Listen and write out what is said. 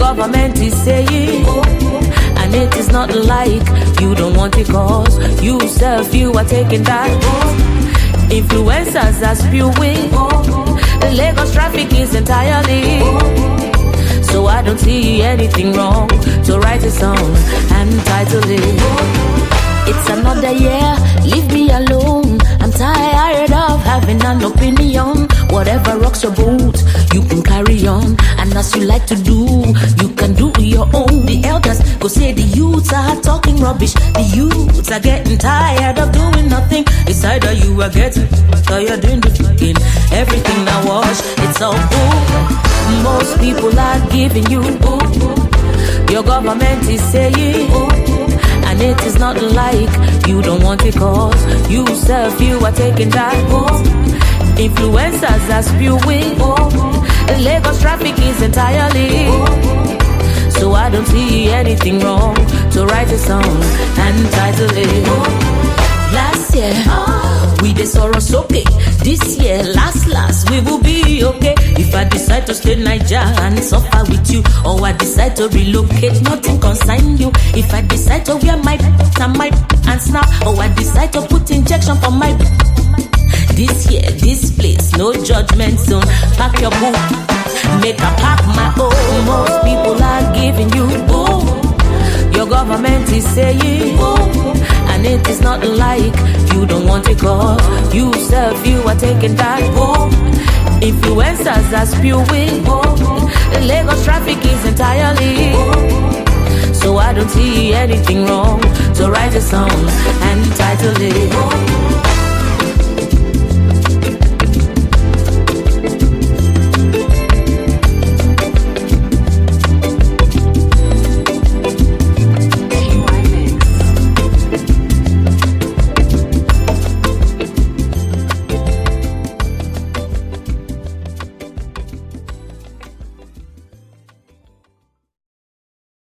government is saying, and it is not like you don't want it, cause you self, you are taking that. Influencers are spewing, the Lagos traffic is entirely. So I don't see anything wrong to write a song and title it. It's another year, leave me alone. I'm tired of having an opinion. Whatever rocks your boat, you can carry on. And as you like to do, you can do your own. The elders go say the youths are talking rubbish. The youths are getting tired of doing nothing. It's either you are getting or you're doing the fucking. Everything now wash, it's all good. Most people are giving you, your government is saying, and it is not like you don't want it, cause you self, you are taking that. Influencers are spewing, the Lagos traffic is entirely. So I don't see anything wrong to write a song and title it. Last year, we did Soros okay. This year, last, we will be okay. If I decide to stay in Niger and suffer with you, or I decide to relocate, nothing concern you. If I decide to wear my and snap, or I decide to put injection for my. This year, this place, no judgment zone. Pack your book, make a pack my own. Most people are giving you, your government is saying, and it is not like you don't want it, cause you self, you are taking that. Influencers are spewing, the Lagos traffic is entirely. So I don't see anything wrong to write a song and title it.